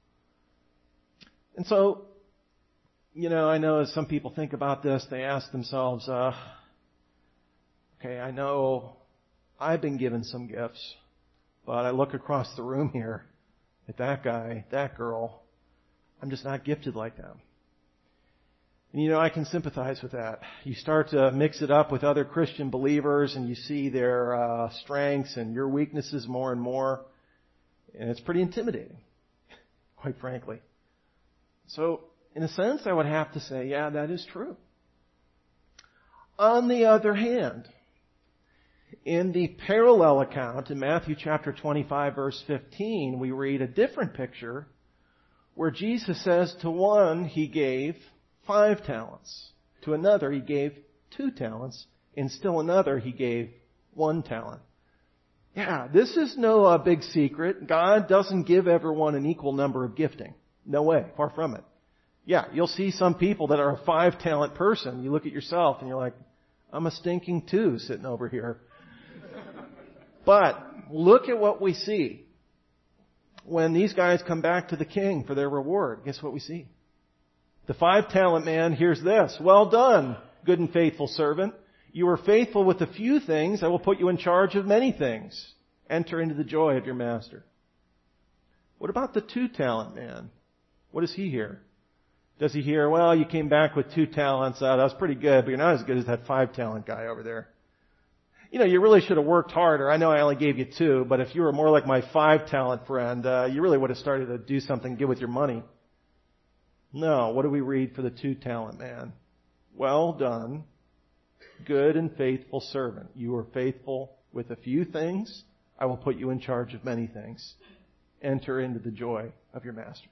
And so, you know, I know as some people think about this, they ask themselves, uh, okay, I know I've been given some gifts, but I look across the room here at that guy, that girl, I'm just not gifted like them. And you know, I can sympathize with that. You start to mix it up with other Christian believers and you see their uh, strengths and your weaknesses more and more. And it's pretty intimidating, quite frankly. So, in a sense, I would have to say, yeah, that is true. On the other hand, in the parallel account in Matthew chapter twenty-five, verse fifteen, we read a different picture where Jesus says to one he gave five talents, to another he gave two talents, and still another he gave one talent. Yeah, this is no uh, big secret. God doesn't give everyone an equal number of gifting. No way, far from it. Yeah, you'll see some people that are a five talent person. You look at yourself and you're like, I'm a stinking two sitting over here. But look at what we see. When these guys come back to the king for their reward, guess what we see? The five talent man hears this. Well done, good and faithful servant. You were faithful with a few things. I will put you in charge of many things. Enter into the joy of your master. What about the two talent man? What does he hear? Does he hear, well, you came back with two talents. Uh, that was pretty good, but you're not as good as that five talent guy over there. You know, you really should have worked harder. I know I only gave you two, but if you were more like my five talent friend, uh, you really would have started to do something good with your money. No, what do we read for the two talent man? Well done, good and faithful servant. You were faithful with a few things. I will put you in charge of many things. Enter into the joy of your master.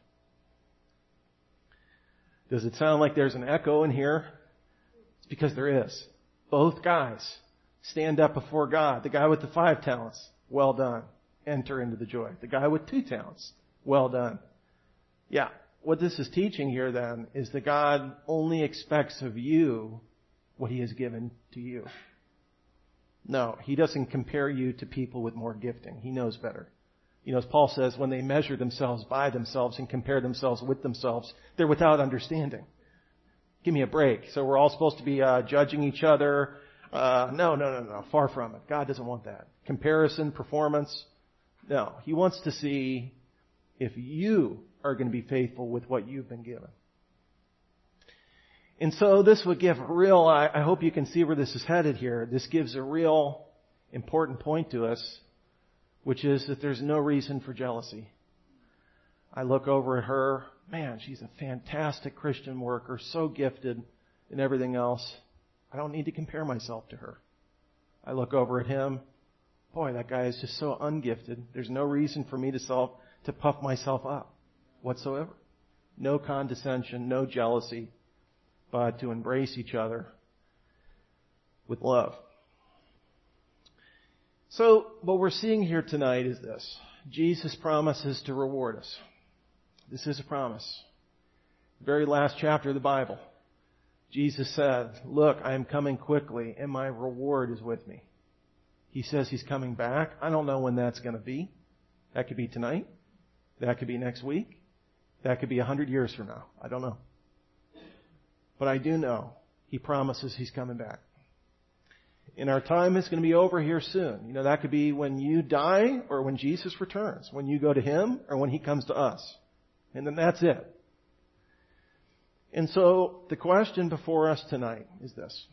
Does it sound like there's an echo in here? It's because there is. Both guys stand up before God. The guy with the five talents, well done. Enter into the joy. The guy with two talents, well done. Yeah, what this is teaching here then is that God only expects of you what He has given to you. No, He doesn't compare you to people with more gifting. He knows better. You know, as Paul says, when they measure themselves by themselves and compare themselves with themselves, they're without understanding. Give me a break. So we're all supposed to be uh, judging each other. Uh, no, no, no, no. Far from it. God doesn't want that. Comparison, performance. No. He wants to see if you are going to be faithful with what you've been given. And so this would give a real, I, I hope you can see where this is headed here. This gives a real important point to us, which is that there's no reason for jealousy. I look over at her, man, she's a fantastic Christian worker, so gifted and everything else. I don't need to compare myself to her. I look over at him, boy, that guy is just so ungifted. There's no reason for me to self, to puff myself up whatsoever. No condescension, no jealousy, but to embrace each other with love. So what we're seeing here tonight is this. Jesus promises to reward us. This is a promise. The very last chapter of the Bible. Jesus said, look, I am coming quickly and my reward is with me. He says He's coming back. I don't know when that's going to be. That could be tonight. That could be next week. That could be a hundred years from now. I don't know. But I do know He promises He's coming back. And our time is going to be over here soon. You know, that could be when you die or when Jesus returns, when you go to Him or when He comes to us. And then that's it. And so the question before us tonight is this.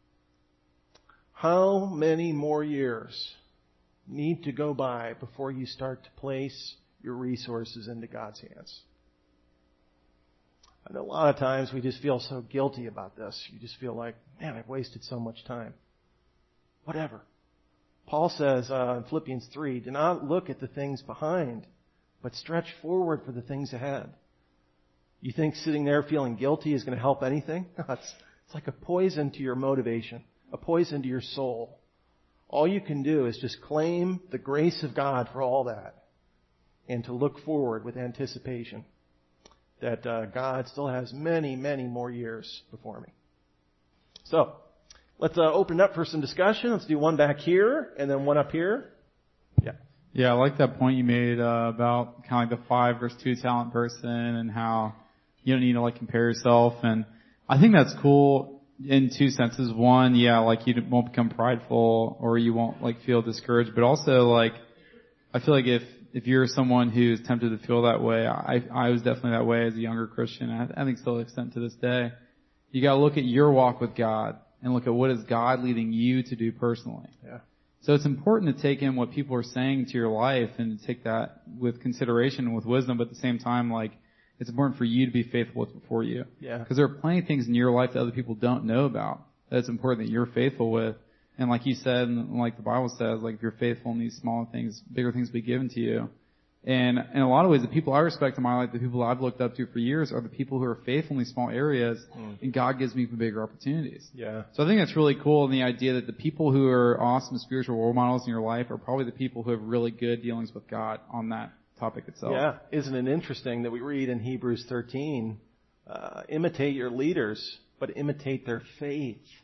How many more years need to go by before you start to place your resources into God's hands? I know a lot of times we just feel so guilty about this. You just feel like, man, I've wasted so much time. Whatever. Paul says uh, in Philippians three, do not look at the things behind, but stretch forward for the things ahead. You think sitting there feeling guilty is going to help anything? It's, it's like a poison to your motivation, a poison to your soul. All you can do is just claim the grace of God for all that and to look forward with anticipation that uh, God still has many, many more years before me. So, let's uh, open it up for some discussion. Let's do one back here and then one up here. Yeah. Yeah, I like that point you made uh, about kind of like the five versus two talent person and how you don't need to like compare yourself. And I think that's cool in two senses. One, yeah, like you won't become prideful or you won't like feel discouraged. But also like, I feel like if if you're someone who's tempted to feel that way, I I was definitely that way as a younger Christian. I, I think still to extent to this day. You got to look at your walk with God and look at what is God leading you to do personally. Yeah. So it's important to take in what people are saying to your life and to take that with consideration and with wisdom, but at the same time, like, it's important for you to be faithful with before you. Yeah. Because there are plenty of things in your life that other people don't know about that it's important that you're faithful with. And like you said, and like the Bible says, like if you're faithful in these smaller things, bigger things will be given to you. And in a lot of ways, the people I respect in my life, the people I've looked up to for years, are the people who are faithful in these small areas, mm. and God gives me bigger opportunities. Yeah. So I think that's really cool, and the idea that the people who are awesome spiritual role models in your life are probably the people who have really good dealings with God on that topic itself. Yeah. Isn't it interesting that we read in Hebrews thirteen, uh, imitate your leaders, but imitate their faith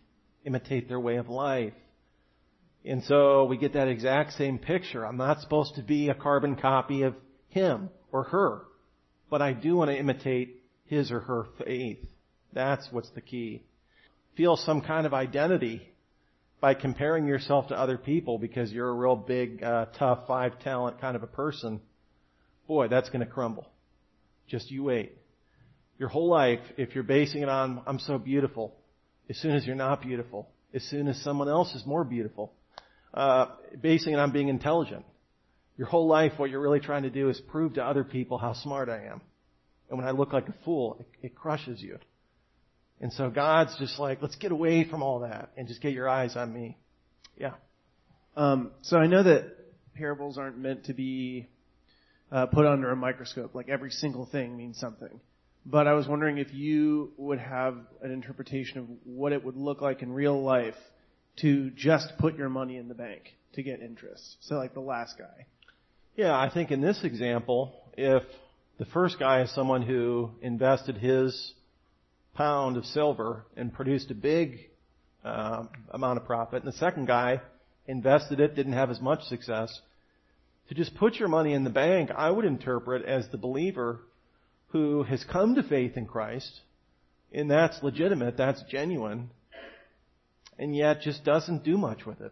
imitate their way of life. And so we get that exact same picture. I'm not supposed to be a carbon copy of him or her, but I do want to imitate his or her faith. That's what's the key. Feel some kind of identity by comparing yourself to other people because you're a real big, uh, tough, five talent kind of a person. Boy, that's going to crumble. Just you wait. Your whole life, if you're basing it on, I'm so beautiful, as soon as you're not beautiful, as soon as someone else is more beautiful, uh, basing it on being intelligent, your whole life, what you're really trying to do is prove to other people how smart I am. And when I look like a fool, it, it crushes you. And so God's just like, let's get away from all that and just get your eyes on me. Yeah. Um, so I know that parables aren't meant to be uh, put under a microscope, like every single thing means something. But I was wondering if you would have an interpretation of what it would look like in real life to just put your money in the bank to get interest. So like the last guy. Yeah, I think in this example, if the first guy is someone who invested his pound of silver and produced a big uh, amount of profit, and the second guy invested it, didn't have as much success, to just put your money in the bank, I would interpret as the believer who has come to faith in Christ, and that's legitimate, that's genuine, and yet just doesn't do much with it.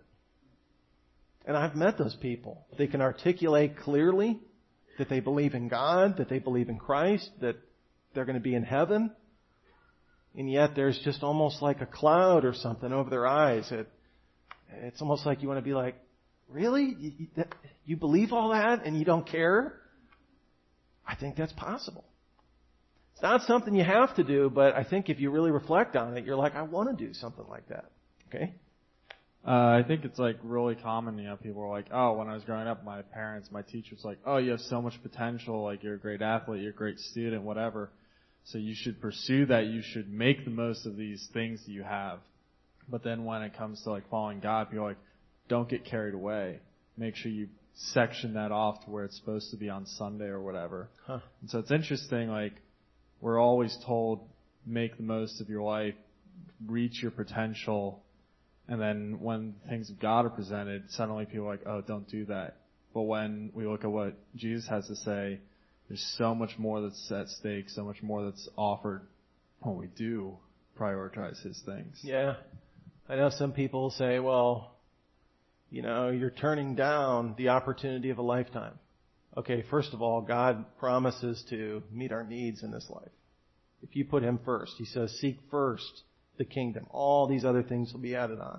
And I've met those people. They can articulate clearly that they believe in God, that they believe in Christ, that they're going to be in heaven, and yet there's just almost like a cloud or something over their eyes. It, it's almost like you want to be like, really? You, you, that, you believe all that and you don't care? I think that's possible. It's not something you have to do, but I think if you really reflect on it, you're like, I want to do something like that. Okay? Uh, I think it's like really common, you know, people are like, oh, when I was growing up, my parents, my teachers like, oh, you have so much potential, like you're a great athlete, you're a great student, whatever. So you should pursue that, you should make the most of these things that you have. But then when it comes to like following God, people are like, don't get carried away. Make sure you section that off to where it's supposed to be on Sunday or whatever. Huh. And so it's interesting, like, we're always told, make the most of your life, reach your potential, and then when things of God are presented, suddenly people are like, oh, don't do that. But when we look at what Jesus has to say, there's so much more that's at stake, so much more that's offered when we do prioritize his things. Yeah. I know some people say, well, you know, you're turning down the opportunity of a lifetime. Okay, first of all, God promises to meet our needs in this life. If you put him first, he says, seek first the kingdom. All these other things will be added on.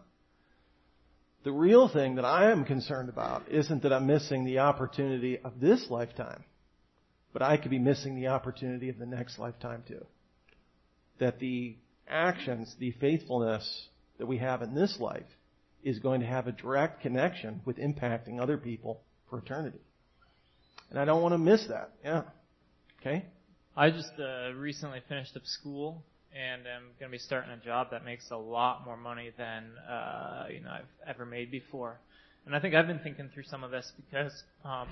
The real thing that I am concerned about isn't that I'm missing the opportunity of this lifetime, but I could be missing the opportunity of the next lifetime too. That the actions, the faithfulness that we have in this life is going to have a direct connection with impacting other people for eternity. And I don't want to miss that. Yeah. Okay? I just uh, recently finished up school and am going to be starting a job that makes a lot more money than uh, you know I've ever made before. And I think I've been thinking through some of this because um,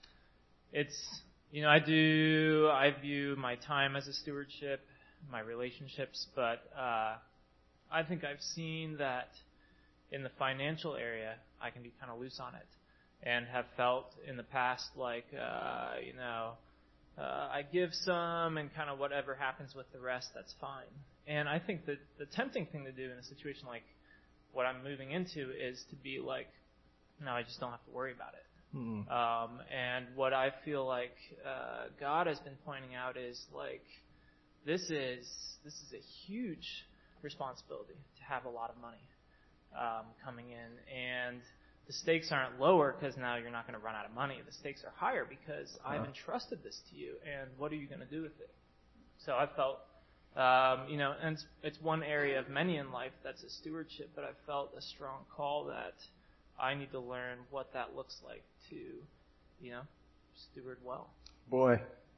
it's, you know, I do, I view my time as a stewardship, my relationships, but uh, I think I've seen that in the financial area, I can be kind of loose on it. And have felt in the past like, uh, you know, uh, I give some and kind of whatever happens with the rest, that's fine. And I think that the tempting thing to do in a situation like what I'm moving into is to be like, no, I just don't have to worry about it. Mm-hmm. Um, and what I feel like uh, God has been pointing out is like, this is this is a huge responsibility to have a lot of money um, coming in, and the stakes aren't lower because now you're not going to run out of money. The stakes are higher because I've entrusted this to you, and what are you going to do with it? So I felt, um, you know, and it's, it's one area of many in life that's a stewardship, but I felt a strong call that I need to learn what that looks like to, you know, steward well. Boy,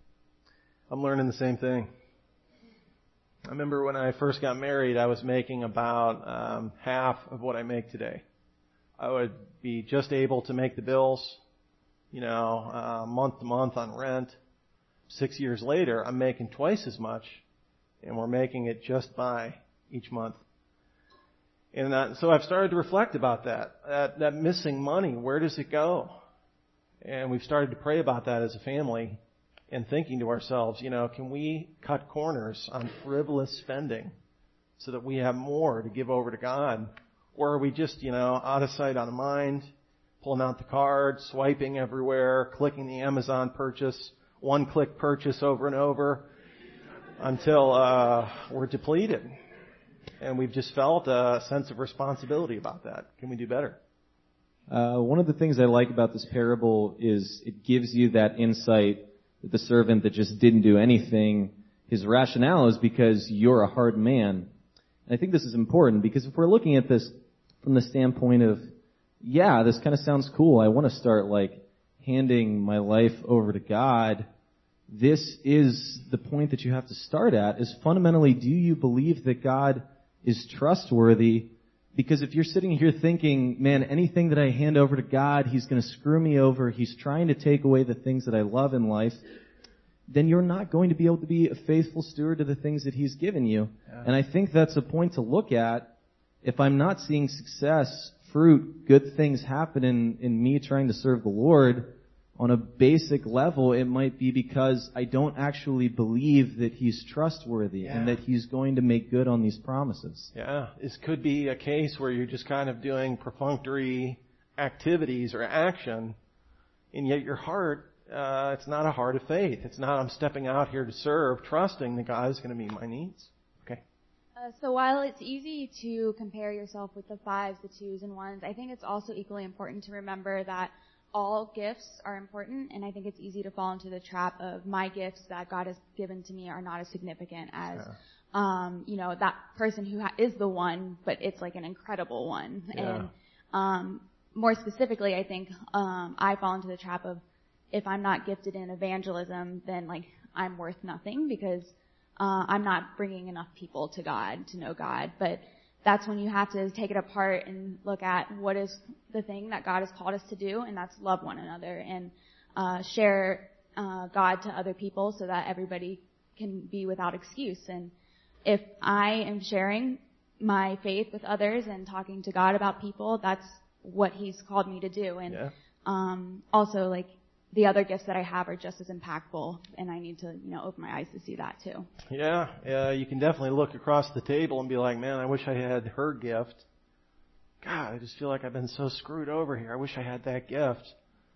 I'm learning the same thing. I remember when I first got married, I was making about um, half of what I make today. I would be just able to make the bills, you know, uh, month to month on rent. Six years later, I'm making twice as much, and we're making it just by each month. And uh, so I've started to reflect about that. that. That missing money, where does it go? And we've started to pray about that as a family and thinking to ourselves, you know, can we cut corners on frivolous spending so that we have more to give over to God? Or are we just, you know, out of sight, out of mind, pulling out the card, swiping everywhere, clicking the Amazon purchase, one-click purchase over and over until uh, we're depleted? And we've just felt a sense of responsibility about that. Can we do better? Uh, one of the things I like about this parable is it gives you that insight that the servant that just didn't do anything, his rationale is because you're a hard man. And I think this is important because if we're looking at this from the standpoint of, yeah, this kind of sounds cool. I want to start like handing my life over to God. This is the point that you have to start at, is fundamentally, do you believe that God is trustworthy? Because if you're sitting here thinking, man, anything that I hand over to God, He's going to screw me over, He's trying to take away the things that I love in life, then you're not going to be able to be a faithful steward to the things that He's given you. Yeah. And I think that's a point to look at. If I'm not seeing success, fruit, good things happen in, in me trying to serve the Lord, on a basic level, it might be because I don't actually believe that He's trustworthy yeah. and that He's going to make good on these promises. Yeah, this could be a case where you're just kind of doing perfunctory activities or action, and yet your heart, uh, it's not a heart of faith. It's not, I'm stepping out here to serve, trusting that God is going to meet my needs. Okay. Uh, so while it's easy to compare yourself with the fives, the twos, and ones, I think it's also equally important to remember that all gifts are important, and I think it's easy to fall into the trap of my gifts that God has given to me are not as significant as, yeah. um, you know, that person who ha- is the one, but it's like an incredible one. Yeah. And um, more specifically, I think um, I fall into the trap of if I'm not gifted in evangelism, then like I'm worth nothing because uh, I'm not bringing enough people to God to know God. But that's when you have to take it apart and look at what is the thing that God has called us to do, and that's love one another and uh, share uh, God to other people so that everybody can be without excuse. And if I am sharing my faith with others and talking to God about people, that's what He's called me to do. And yeah. um, also, like, the other gifts that I have are just as impactful, and I need to, you know, open my eyes to see that too. Yeah, yeah, you can definitely look across the table and be like, man, I wish I had her gift. God, I just feel like I've been so screwed over here. I wish I had that gift.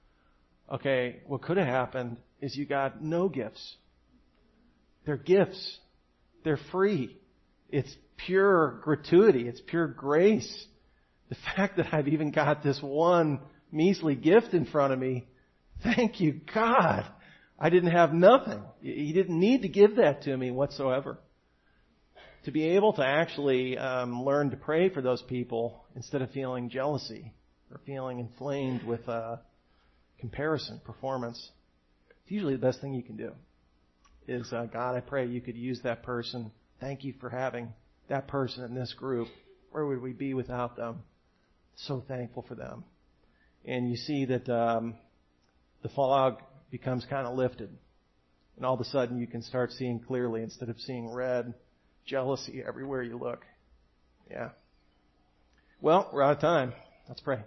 Okay, what could have happened is you got no gifts. They're gifts. They're free. It's pure gratuity. It's pure grace. The fact that I've even got this one measly gift in front of me, thank you, God. I didn't have nothing. He didn't need to give that to me whatsoever. To be able to actually um, learn to pray for those people instead of feeling jealousy or feeling inflamed with uh, comparison, performance. It's usually the best thing you can do is, uh, God, I pray you could use that person. Thank you for having that person in this group. Where would we be without them? So thankful for them. And you see that um, the fog becomes kind of lifted. And all of a sudden you can start seeing clearly instead of seeing red, jealousy everywhere you look. Yeah. Well, we're out of time. Let's pray.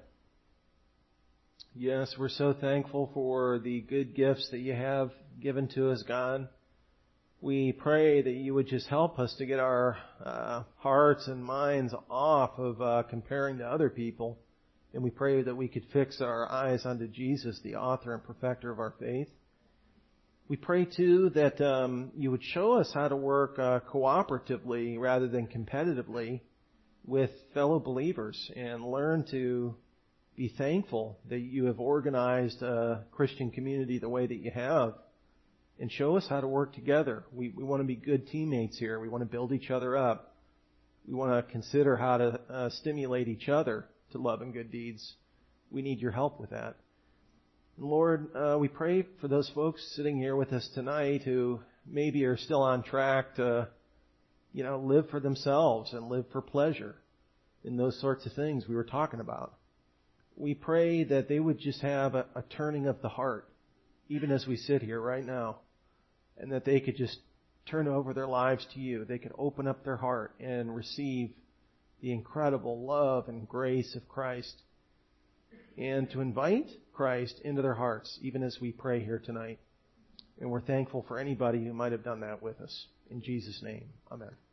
Yes, we're so thankful for the good gifts that you have given to us, God. We pray that you would just help us to get our uh, hearts and minds off of uh, comparing to other people. And we pray that we could fix our eyes onto Jesus, the author and perfecter of our faith. We pray, too, that um, you would show us how to work uh, cooperatively rather than competitively with fellow believers and learn to be thankful that you have organized a Christian community the way that you have, and show us how to work together. We, we want to be good teammates here. We want to build each other up. We want to consider how to uh, stimulate each other to love and good deeds. We need your help with that. Lord, uh, we pray for those folks sitting here with us tonight who maybe are still on track to, you know, live for themselves and live for pleasure in those sorts of things we were talking about. We pray that they would just have a, a turning of the heart, even as we sit here right now, and that they could just turn over their lives to you. They could open up their heart and receive the incredible love and grace of Christ, and to invite Christ into their hearts, even as we pray here tonight. And we're thankful for anybody who might have done that with us. In Jesus' name, amen.